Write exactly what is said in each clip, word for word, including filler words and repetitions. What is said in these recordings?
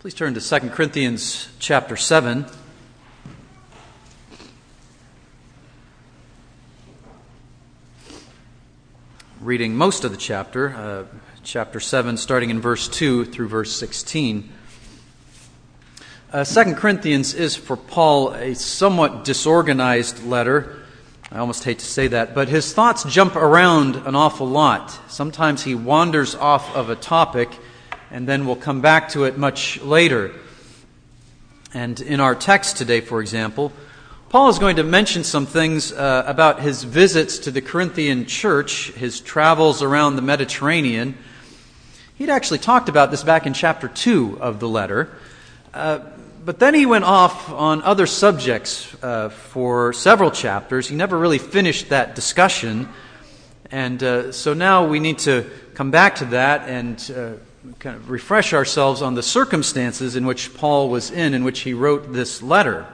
Please turn to Second Corinthians chapter seven. Reading most of the chapter, uh, chapter seven, starting in verse two through verse sixteen. Uh, Second Corinthians is for Paul a somewhat disorganized letter. I almost hate to say that, but his thoughts jump around an awful lot. Sometimes he wanders off of a topic and then we'll come back to it much later. And in our text today, for example, Paul is going to mention some things uh, about his visits to the Corinthian church, his travels around the Mediterranean. He'd actually talked about this back in chapter two of the letter. Uh, but then he went off on other subjects uh, for several chapters. He never really finished that discussion. And uh, so now we need to come back to that and uh, kind of refresh ourselves on the circumstances in which Paul was in, in which he wrote this letter.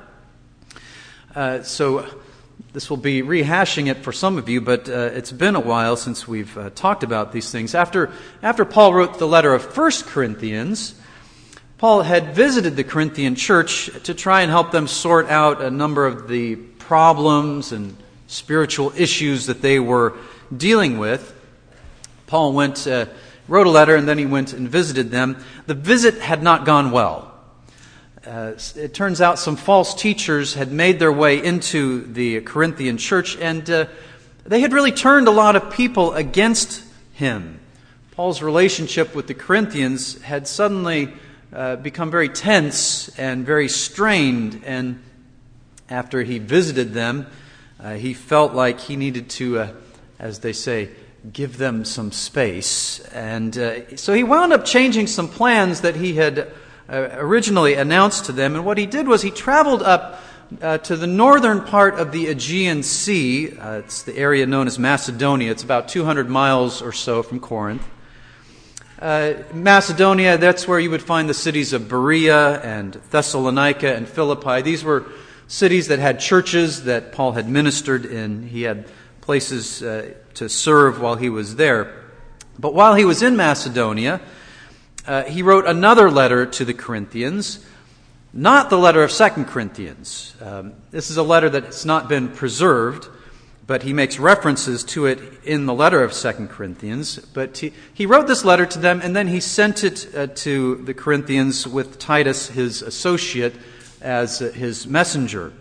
Uh, so this will be rehashing it for some of you, but uh, it's been a while since we've uh, talked about these things. After, after Paul wrote the letter of First Corinthians, Paul had visited the Corinthian church to try and help them sort out a number of the problems and spiritual issues that they were dealing with. Paul went, uh, wrote a letter, and then he went and visited them. The visit had not gone well. Uh, it turns out some false teachers had made their way into the Corinthian church, and uh, they had really turned a lot of people against him. Paul's relationship with the Corinthians had suddenly uh, become very tense and very strained, and after he visited them, uh, he felt like he needed to, uh, as they say, give them some space. And uh, so he wound up changing some plans that he had uh, originally announced to them. And what he did was he traveled up uh, to the northern part of the Aegean Sea. Uh, it's the area known as Macedonia. It's about two hundred miles or so from Corinth. Uh, Macedonia, that's where you would find the cities of Berea and Thessalonica and Philippi. These were cities that had churches that Paul had ministered in. He had places uh, to serve while he was there. But while he was in Macedonia, uh, he wrote another letter to the Corinthians, not the letter of Second Corinthians. Um, this is a letter that's not been preserved, but he makes references to it in the letter of Second Corinthians. But he, he wrote this letter to them, and then he sent it uh, to the Corinthians with Titus, his associate, as uh, his messenger.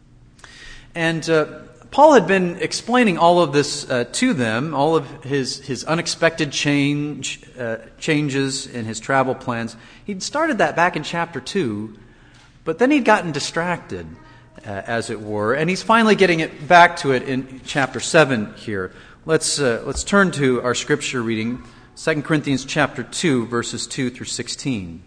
And uh, Paul had been explaining all of this uh, to them, all of his, his unexpected change uh, changes in his travel plans. He'd started that back in chapter two, but then he'd gotten distracted, uh, as it were, and he's finally getting it back to it in chapter seven here. Let's uh, let's turn to our scripture reading, Second Corinthians chapter two, verses two through sixteen.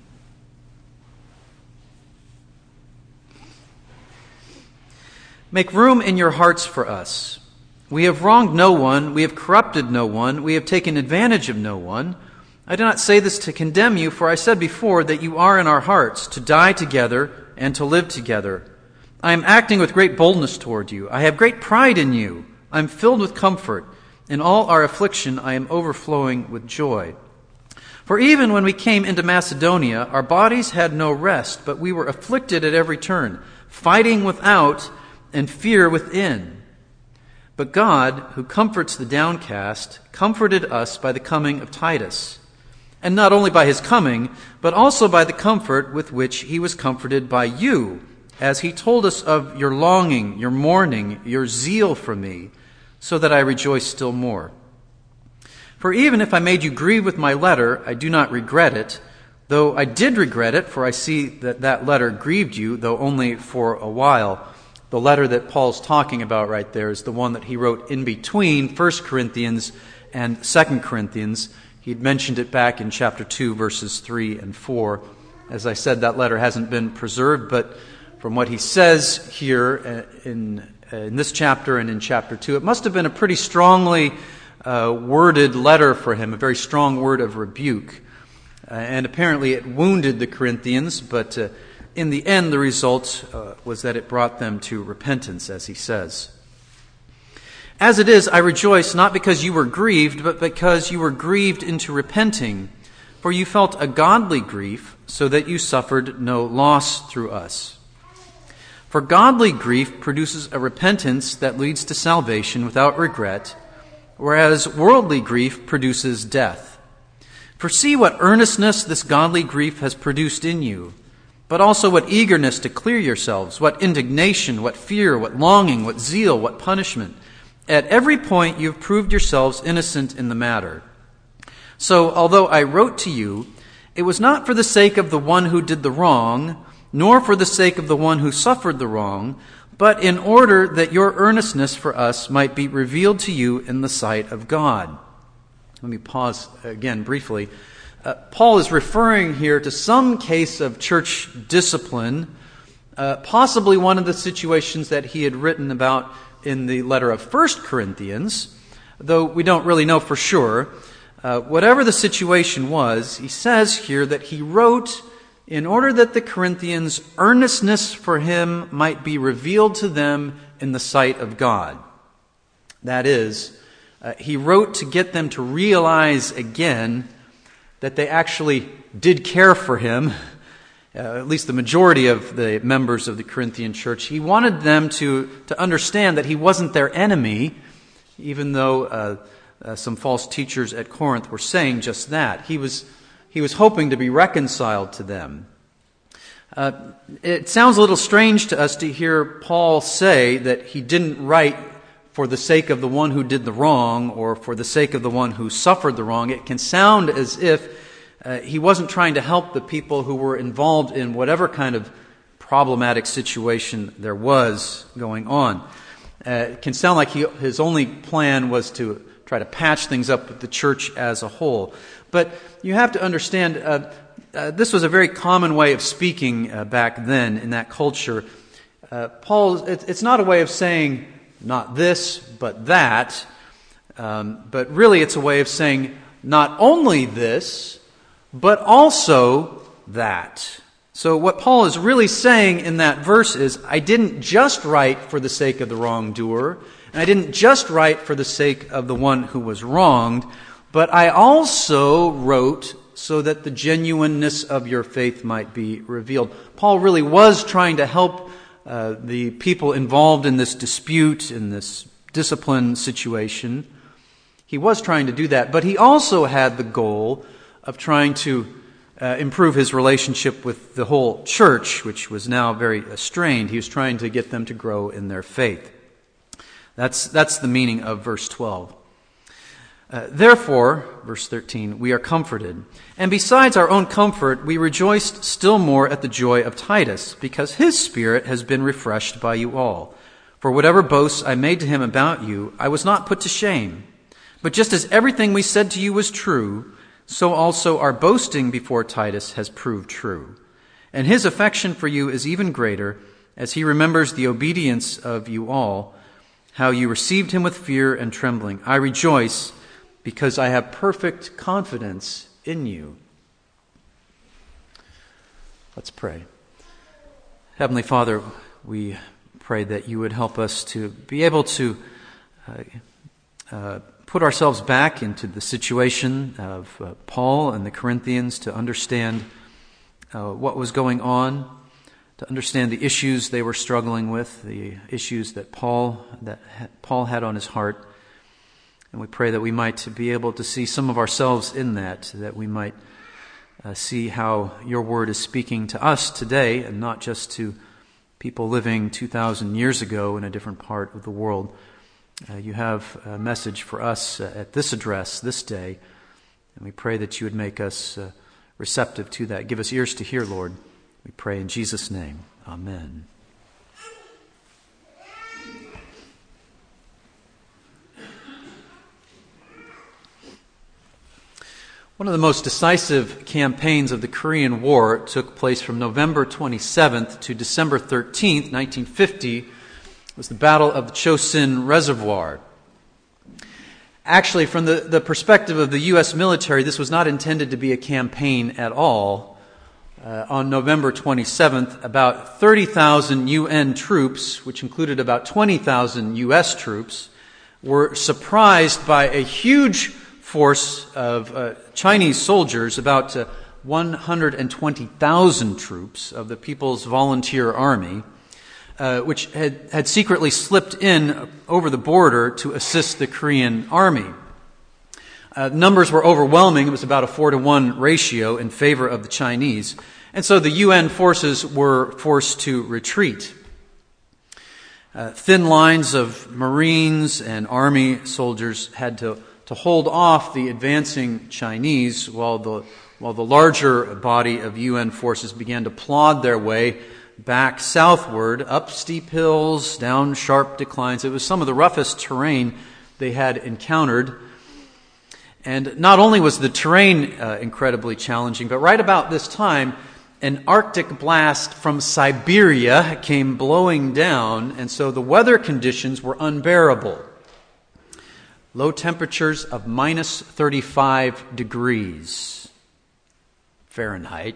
Make room in your hearts for us. We have wronged no one, we have corrupted no one, we have taken advantage of no one. I do not say this to condemn you, for I said before that you are in our hearts, to die together and to live together. I am acting with great boldness toward you. I have great pride in you. I am filled with comfort. In all our affliction I am overflowing with joy. For even when we came into Macedonia, our bodies had no rest, but we were afflicted at every turn, fighting without and fear within. But God, who comforts the downcast, comforted us by the coming of Titus. And not only by his coming, but also by the comfort with which he was comforted by you, as he told us of your longing, your mourning, your zeal for me, so that I rejoice still more. For even if I made you grieve with my letter, I do not regret it, though I did regret it, for I see that that letter grieved you, though only for a while. The letter that Paul's talking about right there is the one that he wrote in between First Corinthians and Second Corinthians. He'd mentioned it back in chapter two, verses three and four. As I said, that letter hasn't been preserved, but from what he says here in, in this chapter and in chapter two, it must have been a pretty strongly uh, worded letter for him, a very strong word of rebuke. Uh, and apparently it wounded the Corinthians, but uh, in the end, the result uh, was that it brought them to repentance, as he says. As it is, I rejoice not because you were grieved, but because you were grieved into repenting. for you felt a godly grief, so that you suffered no loss through us. For godly grief produces a repentance that leads to salvation without regret, whereas worldly grief produces death. For see what earnestness this godly grief has produced in you, but also what eagerness to clear yourselves, what indignation, what fear, what longing, what zeal, what punishment. At every point you have proved yourselves innocent in the matter. So, although I wrote to you, it was not for the sake of the one who did the wrong, nor for the sake of the one who suffered the wrong, but in order that your earnestness for us might be revealed to you in the sight of God. Let me pause again briefly. Uh, Paul is referring here to some case of church discipline, uh, possibly one of the situations that he had written about in the letter of First Corinthians, though we don't really know for sure. Uh, whatever the situation was, he says here that he wrote in order that the Corinthians' earnestness for him might be revealed to them in the sight of God. That is, uh, he wrote to get them to realize again that they actually did care for him, uh, at least the majority of the members of the Corinthian church. He wanted them to, to understand that he wasn't their enemy, even though uh, uh, some false teachers at Corinth were saying just that. He was he was hoping to be reconciled to them. Uh, it sounds a little strange to us to hear Paul say that he didn't write for the sake of the one who did the wrong or for the sake of the one who suffered the wrong. It can sound as if uh, he wasn't trying to help the people who were involved in whatever kind of problematic situation there was going on. Uh, it can sound like he, his only plan was to try to patch things up with the church as a whole. But you have to understand, uh, uh, this was a very common way of speaking uh, back then in that culture. Uh, Paul, it, it's not a way of saying, not this, but that. Um, but really it's a way of saying, not only this, but also that. So what Paul is really saying in that verse is, I didn't just write for the sake of the wrongdoer, and I didn't just write for the sake of the one who was wronged, but I also wrote so that the genuineness of your faith might be revealed. Paul really was trying to help uh, the people involved in this dispute, in this discipline situation. He was trying to do that, but he also had the goal of trying to uh, improve his relationship with the whole church, which was now very strained. He was trying to get them to grow in their faith. That's, that's the meaning of verse twelve. Uh, Therefore, verse thirteen, we are comforted. And besides our own comfort, we rejoiced still more at the joy of Titus, because his spirit has been refreshed by you all. For whatever boasts I made to him about you, I was not put to shame. But just as everything we said to you was true, so also our boasting before Titus has proved true. And his affection for you is even greater, as he remembers the obedience of you all, how you received him with fear and trembling. I rejoice because I have perfect confidence in you. Let's pray. Heavenly Father, we pray that you would help us to be able to uh, uh, put ourselves back into the situation of uh, Paul and the Corinthians, to understand uh, what was going on, to understand the issues they were struggling with, the issues that Paul that Paul had on his heart. And we pray that we might be able to see some of ourselves in that, that we might uh, see how your word is speaking to us today, and not just to people living two thousand years ago in a different part of the world. Uh, you have a message for us uh, at this address this day, and we pray that you would make us uh, receptive to that. Give us ears to hear, Lord. We pray in Jesus' name. Amen. One of the most decisive campaigns of the Korean War took place from November twenty-seventh to December thirteenth, nineteen fifty. It was the Battle of the Chosin Reservoir. Actually, from the, the perspective of the U S military, this was not intended to be a campaign at all. Uh, on November twenty-seventh, about thirty thousand U N troops, which included about twenty thousand U S troops, were surprised by a huge force of uh, Chinese soldiers, about uh, one hundred twenty thousand troops of the People's Volunteer Army, uh, which had, had secretly slipped in over the border to assist the Korean army. Uh, numbers were overwhelming. It was about a four to one ratio in favor of the Chinese. And so the U N forces were forced to retreat. Uh, thin lines of Marines and Army soldiers had to, to hold off the advancing Chinese while the, while the larger body of U N forces began to plod their way back southward, up steep hills, down sharp declines. It was some of the roughest terrain they had encountered. And not only was the terrain uh, incredibly challenging, but right about this time, an Arctic blast from Siberia came blowing down, and so the weather conditions were unbearable. Low temperatures of minus thirty-five degrees Fahrenheit.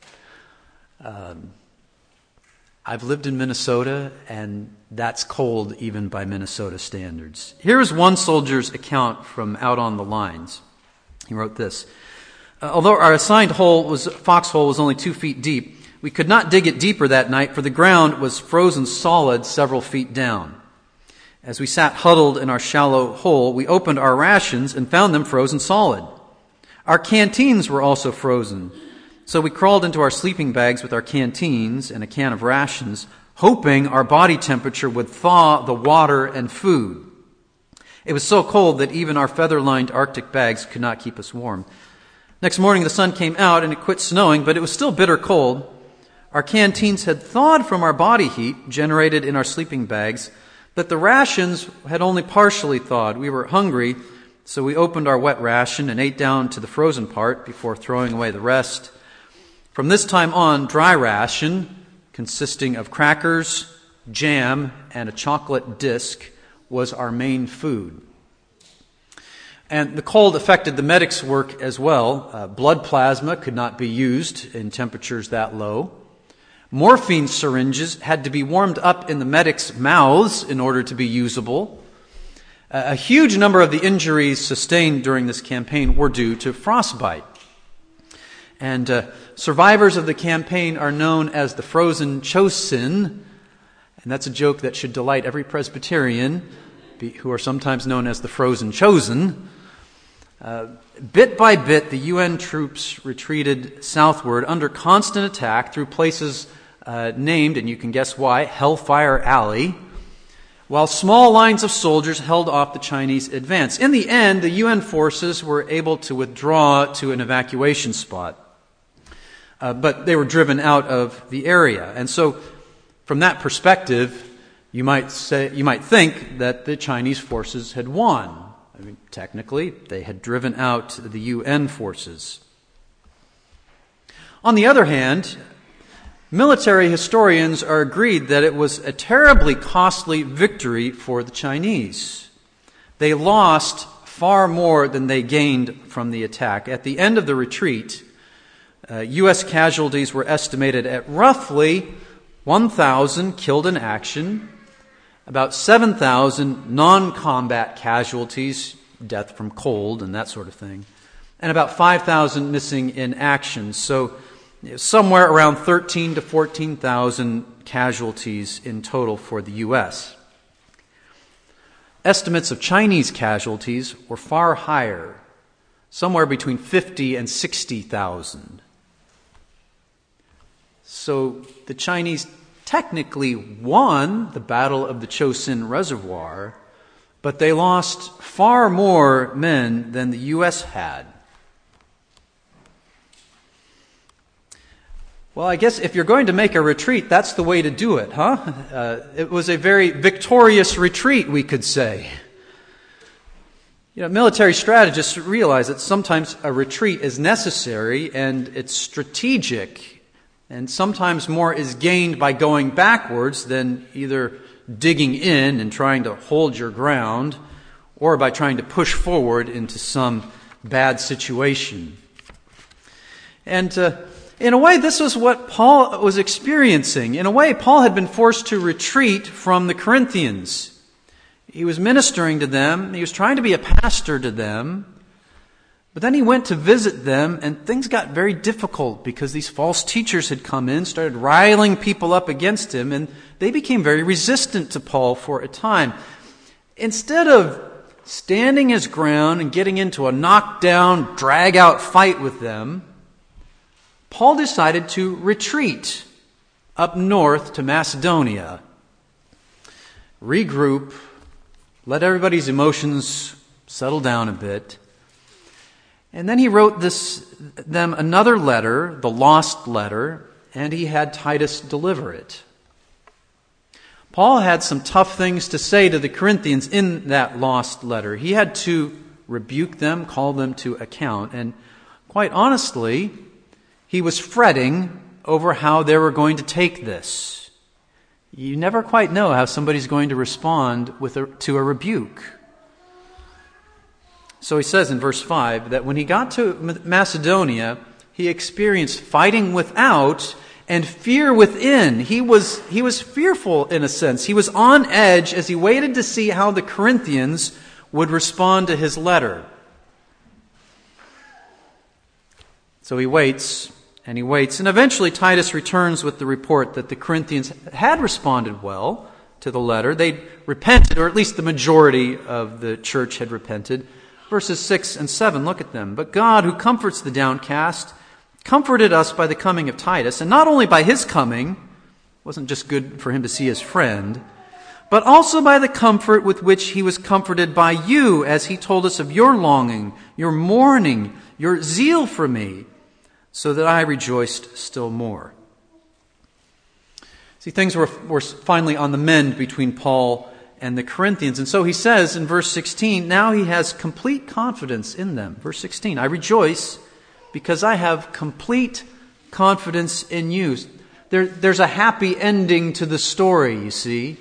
Um, I've lived in Minnesota, and that's cold even by Minnesota standards. Here's one soldier's account from out on the lines. He wrote this: Uh, although our assigned hole was foxhole was only two feet deep, we could not dig it deeper that night, for the ground was frozen solid several feet down. As we sat huddled in our shallow hole, we opened our rations and found them frozen solid. Our canteens were also frozen, so we crawled into our sleeping bags with our canteens and a can of rations, hoping our body temperature would thaw the water and food. It was so cold that even our feather-lined Arctic bags could not keep us warm. Next morning, the sun came out and it quit snowing, but it was still bitter cold. Our canteens had thawed from our body heat generated in our sleeping bags, but the rations had only partially thawed. We were hungry, so we opened our wet ration and ate down to the frozen part before throwing away the rest. From this time on, dry ration, consisting of crackers, jam, and a chocolate disc, was our main food. And the cold affected the medics' work as well. Uh, blood plasma could not be used in temperatures that low. Morphine syringes had to be warmed up in the medics' mouths in order to be usable. Uh, a huge number of the injuries sustained during this campaign were due to frostbite. And uh, survivors of the campaign are known as the frozen Chosin, and that's a joke that should delight every Presbyterian, be, who are sometimes known as the frozen chosen. Uh, bit by bit, the U N troops retreated southward under constant attack through places uh, named, and you can guess why, Hellfire Alley, while small lines of soldiers held off the Chinese advance. In the end, the U N forces were able to withdraw to an evacuation spot, uh, but they were driven out of the area. And so, from that perspective, you might say, you might think that the Chinese forces had won. I mean, technically, they had driven out the U N forces. On the other hand, military historians are agreed that it was a terribly costly victory for the Chinese. They lost far more than they gained from the attack. At the end of the retreat, uh, U S casualties were estimated at roughly one thousand killed in action, about seven thousand non-combat casualties, death from cold and that sort of thing, and about five thousand missing in action. So somewhere around thirteen to fourteen thousand casualties in total for the U S. Estimates of Chinese casualties were far higher, somewhere between fifty and sixty thousand. So the Chinese technically won the Battle of the Chosin Reservoir, but they lost far more men than the U S had. Well, I guess if you're going to make a retreat, that's the way to do it, huh? Uh, it was a very victorious retreat, we could say. You know, military strategists realize that sometimes a retreat is necessary and it's strategic. And sometimes more is gained by going backwards than either digging in and trying to hold your ground or by trying to push forward into some bad situation. And uh, in a way, this was what Paul was experiencing. In a way, Paul had been forced to retreat from the Corinthians. He was ministering to them. He was trying to be a pastor to them. But then he went to visit them, and things got very difficult because these false teachers had come in, started riling people up against him, and they became very resistant to Paul for a time. Instead of standing his ground and getting into a knockdown, drag-out fight with them, Paul decided to retreat up north to Macedonia, regroup, let everybody's emotions settle down a bit. And then he wrote this them another letter, the lost letter, and he had Titus deliver it. Paul had some tough things to say to the Corinthians in that lost letter. He had to rebuke them, call them to account, and quite honestly, he was fretting over how they were going to take this. You never quite know how somebody's going to respond with a, to a rebuke. So he says in verse five that when he got to Macedonia, he experienced fighting without and fear within. He was, he was fearful in a sense. He was on edge as he waited to see how the Corinthians would respond to his letter. So he waits and he waits. And eventually Titus returns with the report that the Corinthians had responded well to the letter. They'd repented, or at least the majority of the church had repented. Verses six and seven, look at them. But God, who comforts the downcast, comforted us by the coming of Titus, and not only by his coming, it wasn't just good for him to see his friend, but also by the comfort with which he was comforted by you, as he told us of your longing, your mourning, your zeal for me, so that I rejoiced still more. See, things were, were finally on the mend between Paul and the Corinthians. And so he says in verse sixteen, now he has complete confidence in them. Verse sixteen, I rejoice because I have complete confidence in you. There, there's a happy ending to the story, you see.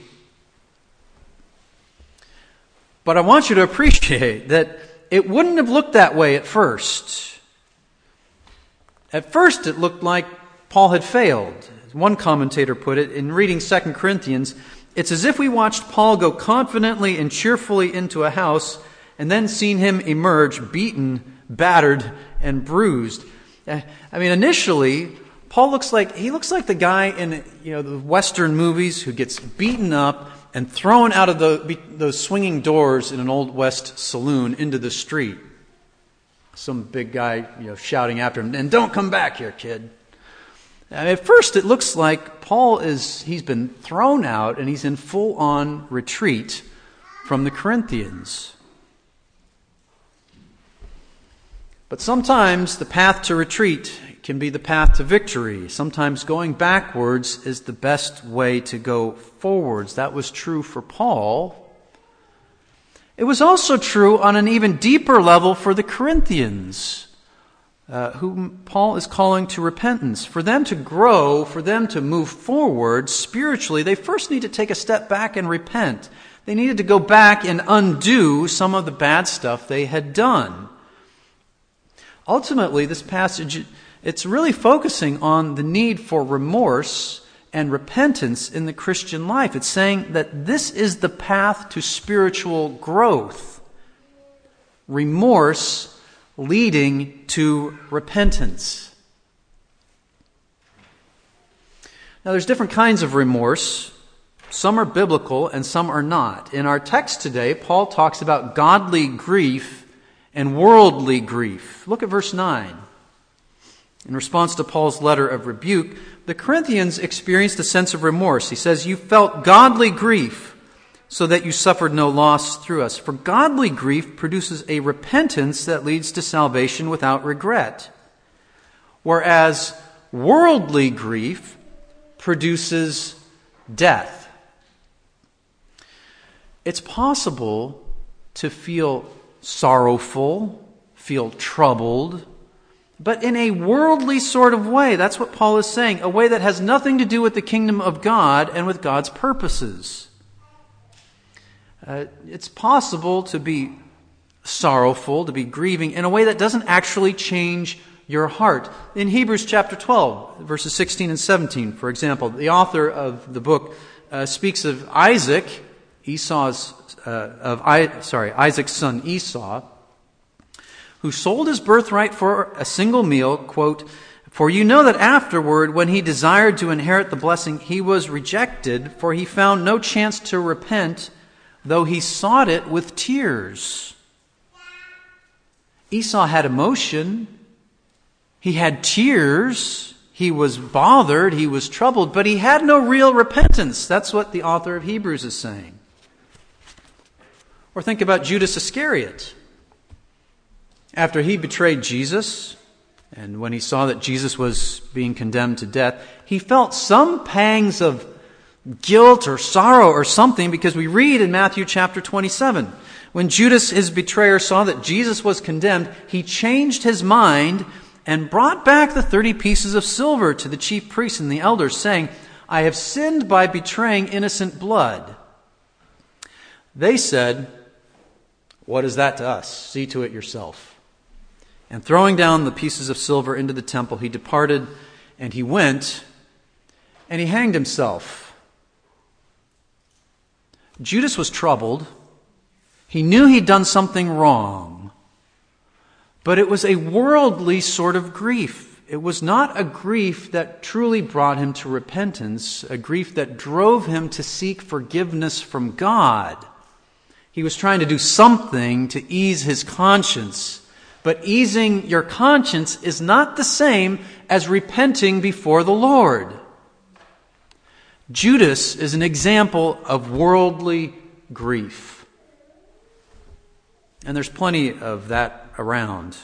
But I want you to appreciate that it wouldn't have looked that way at first. At first it looked like Paul had failed. One commentator put it, in reading Second Corinthians, it's as if we watched Paul go confidently and cheerfully into a house and then seen him emerge beaten, battered, and bruised. I mean, initially, Paul looks like, he looks like the guy in, you know, the Western movies who gets beaten up and thrown out of the, those swinging doors in an Old West saloon into the street. Some big guy, you know, shouting after him, and don't come back here, kid. And at first it looks like Paul is, he's been thrown out and he's in full-on retreat from the Corinthians. But sometimes the path to retreat can be the path to victory. Sometimes going backwards is the best way to go forwards. That was true for Paul. It was also true on an even deeper level for the Corinthians, Uh, whom Paul is calling to repentance. For them to grow, for them to move forward spiritually, they first need to take a step back and repent. They needed to go back and undo some of the bad stuff they had done. Ultimately, this passage, it's really focusing on the need for remorse and repentance in the Christian life. It's saying that this is the path to spiritual growth. Remorse leading to repentance. Now, there's different kinds of remorse. Some are biblical and some are not. In our text today, Paul talks about godly grief and worldly grief. Look at verse nine. In response to Paul's letter of rebuke, the Corinthians experienced a sense of remorse. He says, you felt godly grief, so that you suffered no loss through us. For godly grief produces a repentance that leads to salvation without regret, whereas worldly grief produces death. It's possible to feel sorrowful, feel troubled, but in a worldly sort of way. That's what Paul is saying, a way that has nothing to do with the kingdom of God and with God's purposes. Uh, it's possible to be sorrowful, to be grieving in a way that doesn't actually change your heart. In Hebrews chapter twelve, verses sixteen and seventeen, for example, the author of the book uh, speaks of Isaac, Esau's, uh, of I, sorry, Isaac's son Esau, who sold his birthright for a single meal, quote, "For you know that afterward, when he desired to inherit the blessing, he was rejected, for he found no chance to repent, though he sought it with tears." Esau had emotion. He had tears. He was bothered. He was troubled, but he had no real repentance. That's what the author of Hebrews is saying. Or think about Judas Iscariot. After he betrayed Jesus, and when he saw that Jesus was being condemned to death, he felt some pangs of guilt or sorrow or something, because we read in Matthew chapter twenty-seven, when Judas, his betrayer, saw that Jesus was condemned, he changed his mind and brought back the thirty pieces of silver to the chief priests and the elders, saying, "I have sinned by betraying innocent blood." They said, "What is that to us? See to it yourself." And throwing down the pieces of silver into the temple, he departed, and he went, and he hanged himself. Judas was troubled. He knew he'd done something wrong. But it was a worldly sort of grief. It was not a grief that truly brought him to repentance, a grief that drove him to seek forgiveness from God. He was trying to do something to ease his conscience. But easing your conscience is not the same as repenting before the Lord. Judas is an example of worldly grief. And there's plenty of that around.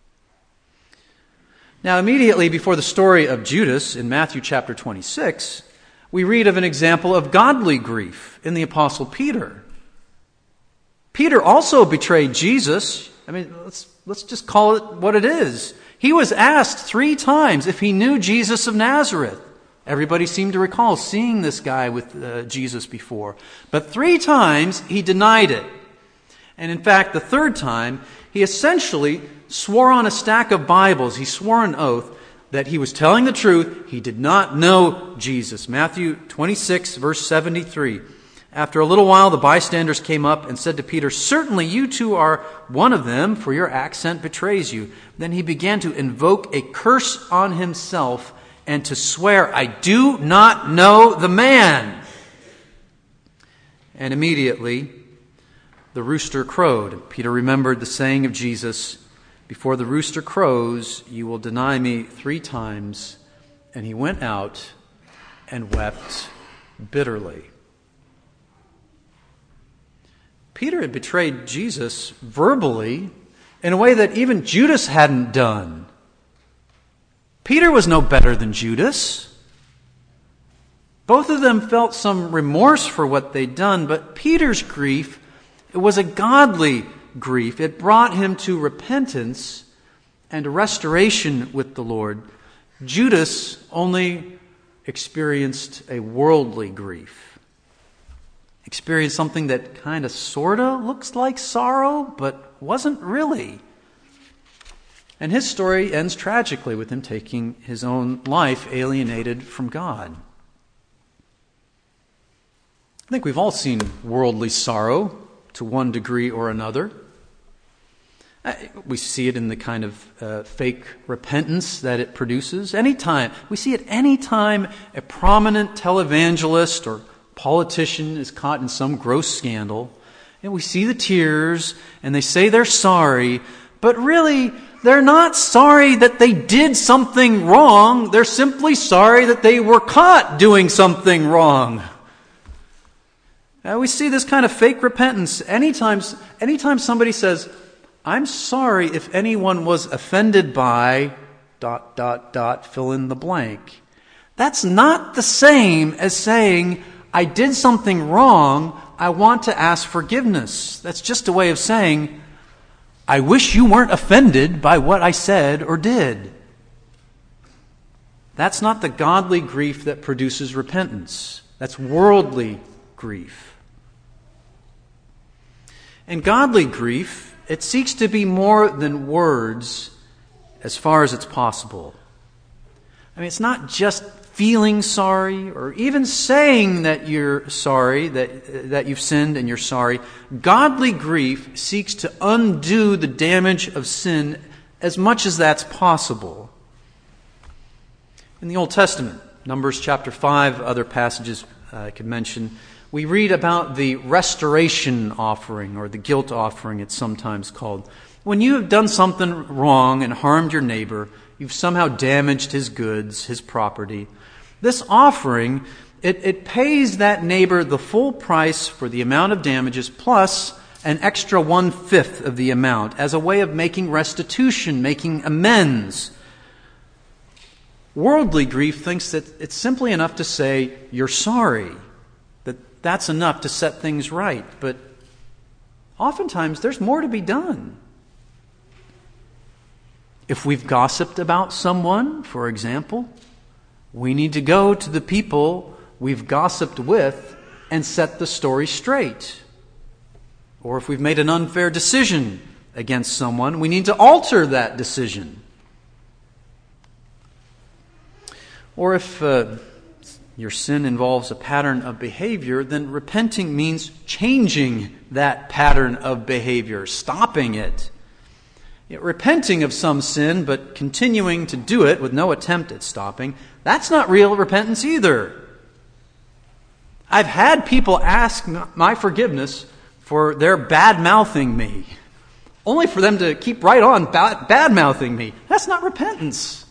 Now, immediately before the story of Judas in Matthew chapter twenty-six, we read of an example of godly grief in the Apostle Peter. Peter also betrayed Jesus. I mean, let's let's just call it what it is. He was asked three times if he knew Jesus of Nazareth. Everybody seemed to recall seeing this guy with uh, Jesus before. But three times he denied it. And in fact, the third time, he essentially swore on a stack of Bibles. He swore an oath that he was telling the truth. He did not know Jesus. Matthew twenty-six, verse seventy-three. After a little while, the bystanders came up and said to Peter, "Certainly you too are one of them, for your accent betrays you." Then he began to invoke a curse on himself and to swear, "I do not know the man." And immediately the rooster crowed. Peter remembered the saying of Jesus, "Before the rooster crows, you will deny me three times." And he went out and wept bitterly. Peter had betrayed Jesus verbally in a way that even Judas hadn't done. Peter was no better than Judas. Both of them felt some remorse for what they'd done, but Peter's grief, it was a godly grief. It brought him to repentance and restoration with the Lord. Judas only experienced a worldly grief. Experienced something that kind of sort of looks like sorrow, but wasn't really. And his story ends tragically with him taking his own life, alienated from God. I think we've all seen worldly sorrow to one degree or another. We see it in the kind of uh, fake repentance that it produces. Anytime, we see it anytime a prominent televangelist or politician is caught in some gross scandal, and we see the tears, and they say they're sorry, but really, they're not sorry that they did something wrong. They're simply sorry that they were caught doing something wrong. Uh, we see this kind of fake repentance anytime, anytime somebody says, "I'm sorry if anyone was offended by dot, dot, dot, fill in the blank." That's not the same as saying, "I did something wrong, I want to ask forgiveness." That's just a way of saying, "I wish you weren't offended by what I said or did." That's not the godly grief that produces repentance. That's worldly grief. And godly grief, it seeks to be more than words as far as it's possible. I mean, it's not just feeling sorry or even saying that you're sorry, that, that you've sinned and you're sorry. Godly grief seeks to undo the damage of sin as much as that's possible. In the Old Testament, Numbers chapter five, other passages I could mention, we read about the restoration offering, or the guilt offering it's sometimes called. When you have done something wrong and harmed your neighbor, you've somehow damaged his goods, his property. This offering, it, it pays that neighbor the full price for the amount of damages plus an extra one-fifth of the amount as a way of making restitution, making amends. Worldly grief thinks that it's simply enough to say, you're sorry, that that's enough to set things right. But oftentimes there's more to be done. If we've gossiped about someone, for example, we need to go to the people we've gossiped with and set the story straight. Or if we've made an unfair decision against someone, we need to alter that decision. Or if uh, your sin involves a pattern of behavior, then repenting means changing that pattern of behavior, stopping it. Repenting of some sin, but continuing to do it with no attempt at stopping, that's not real repentance either. I've had people ask my forgiveness for their bad-mouthing me, only for them to keep right on bad-mouthing me. That's not repentance.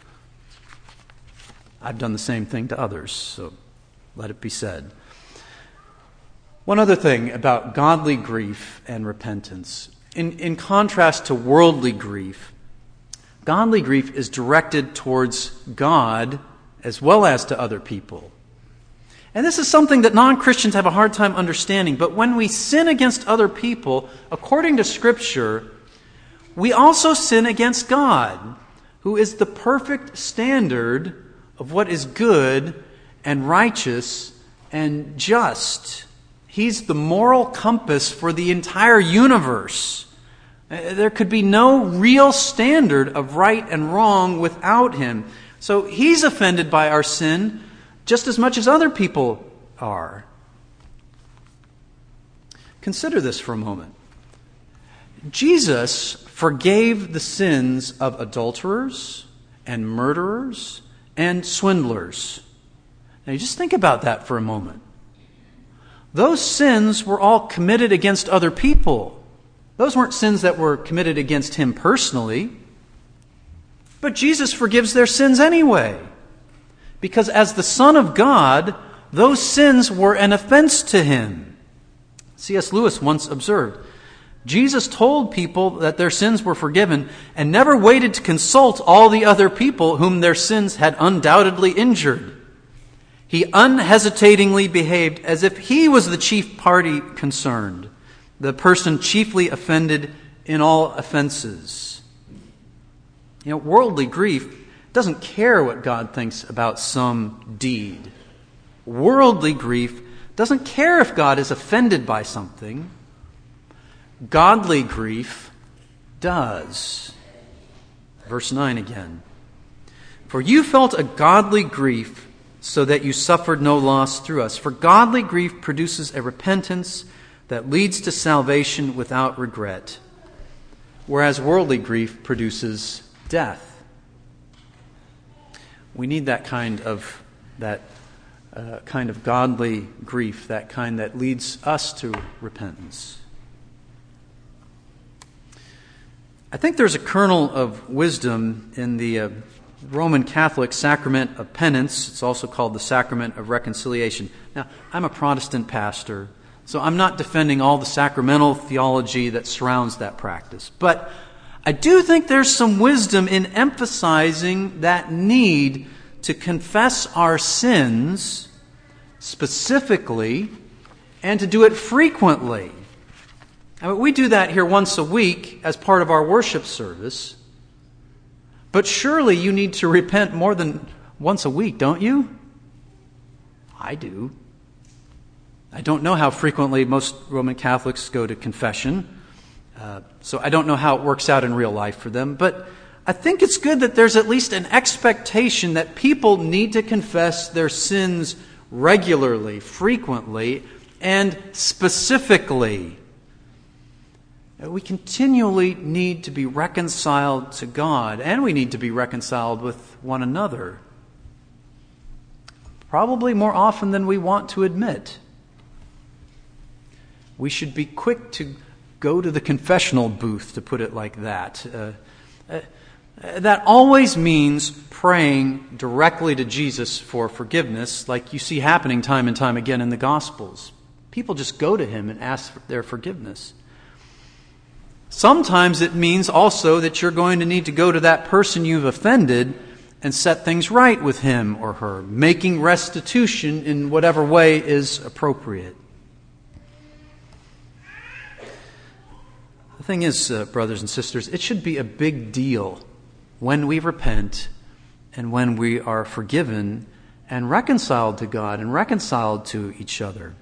I've done the same thing to others, so let it be said. One other thing about godly grief and repentance. In, in contrast to worldly grief, godly grief is directed towards God as well as to other people. And this is something that non-Christians have a hard time understanding. But when we sin against other people, according to Scripture, we also sin against God, who is the perfect standard of what is good and righteous and just. He's the moral compass for the entire universe. There could be no real standard of right and wrong without him. So he's offended by our sin just as much as other people are. Consider this for a moment. Jesus forgave the sins of adulterers and murderers and swindlers. Now, you just think about that for a moment. Those sins were all committed against other people. Those weren't sins that were committed against him personally. But Jesus forgives their sins anyway. Because as the Son of God, those sins were an offense to him. C S Lewis once observed, Jesus told people that their sins were forgiven and never waited to consult all the other people whom their sins had undoubtedly injured. He unhesitatingly behaved as if he was the chief party concerned, the person chiefly offended in all offenses. You know, worldly grief doesn't care what God thinks about some deed. Worldly grief doesn't care if God is offended by something. Godly grief does. Verse nine again. For you felt a godly grief so that you suffered no loss through us. For godly grief produces a repentance that leads to salvation without regret, whereas worldly grief produces death. We need that kind of that uh, kind of godly grief, that kind that leads us to repentance. I think there's a kernel of wisdom in the uh, Roman Catholic sacrament of penance. It's also called the sacrament of reconciliation. Now, I'm a Protestant pastor, so I'm not defending all the sacramental theology that surrounds that practice. But I do think there's some wisdom in emphasizing that need to confess our sins specifically and to do it frequently. I mean, we do that here once a week as part of our worship service. But surely you need to repent more than once a week, don't you? I do. I don't know how frequently most Roman Catholics go to confession. Uh, so I don't know how it works out in real life for them. But I think it's good that there's at least an expectation that people need to confess their sins regularly, frequently, and specifically. We continually need to be reconciled to God, and we need to be reconciled with one another. Probably more often than we want to admit. We should be quick to go to the confessional booth, to put it like that. Uh, uh, that always means praying directly to Jesus for forgiveness, like you see happening time and time again in the Gospels. People just go to Him and ask for their forgiveness. Sometimes it means also that you're going to need to go to that person you've offended and set things right with him or her, making restitution in whatever way is appropriate. The thing is, uh, brothers and sisters, it should be a big deal when we repent and when we are forgiven and reconciled to God and reconciled to each other.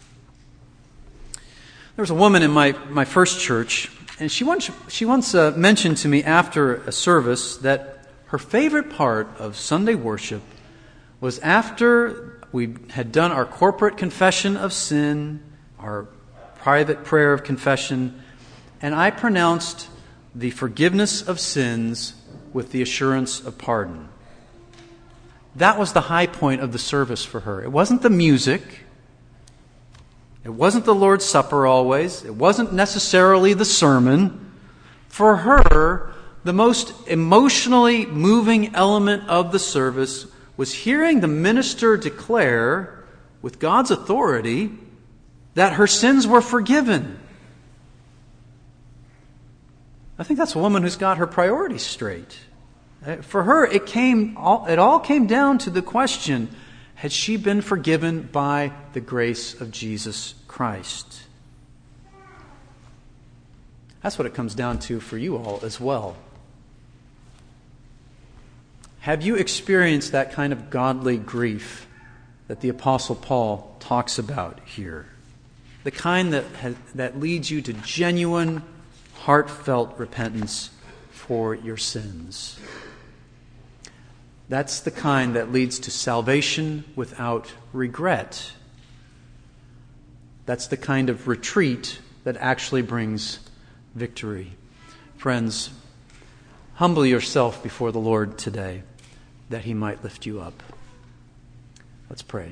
There was a woman in my, my first church, and she once, she once uh, mentioned to me after a service that her favorite part of Sunday worship was after we had done our corporate confession of sin, our private prayer of confession, and I pronounced the forgiveness of sins with the assurance of pardon. That was the high point of the service for her. It wasn't the music. It wasn't the Lord's Supper always. It wasn't necessarily the sermon. For her, the most emotionally moving element of the service was hearing the minister declare, with God's authority, that her sins were forgiven. I think that's a woman who's got her priorities straight. For her, it came, it all came down to the question, had she been forgiven by the grace of Jesus Christ? That's what it comes down to for you all as well. Have you experienced that kind of godly grief that the Apostle Paul talks about here? The kind that has, that leads you to genuine, heartfelt repentance for your sins. That's the kind that leads to salvation without regret. That's the kind of retreat that actually brings victory. Friends, humble yourself before the Lord today, that He might lift you up. Let's pray.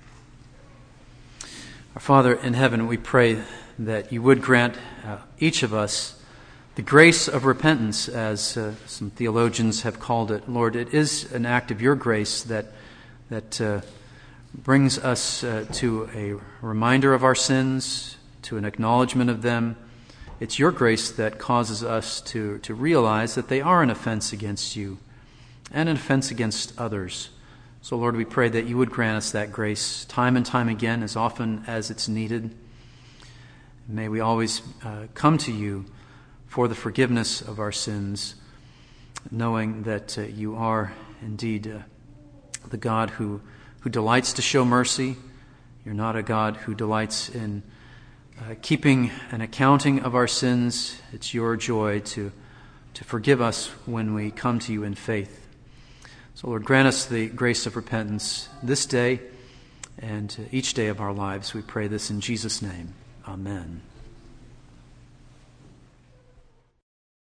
Our Father in heaven, we pray that you would grant uh, each of us the grace of repentance, as uh, some theologians have called it. Lord, it is an act of your grace that that uh, brings us uh, to a reminder of our sins, to an acknowledgement of them. It's your grace that causes us to, to realize that they are an offense against you and an offense against others. So, Lord, we pray that you would grant us that grace time and time again, as often as it's needed. May we always uh, come to you for the forgiveness of our sins, knowing that uh, you are indeed uh, the God who, who delights to show mercy. You're not a God who delights in uh, keeping an accounting of our sins. It's your joy to, to forgive us when we come to you in faith. So, Lord, grant us the grace of repentance this day and uh, each day of our lives. We pray this in Jesus' name. Amen.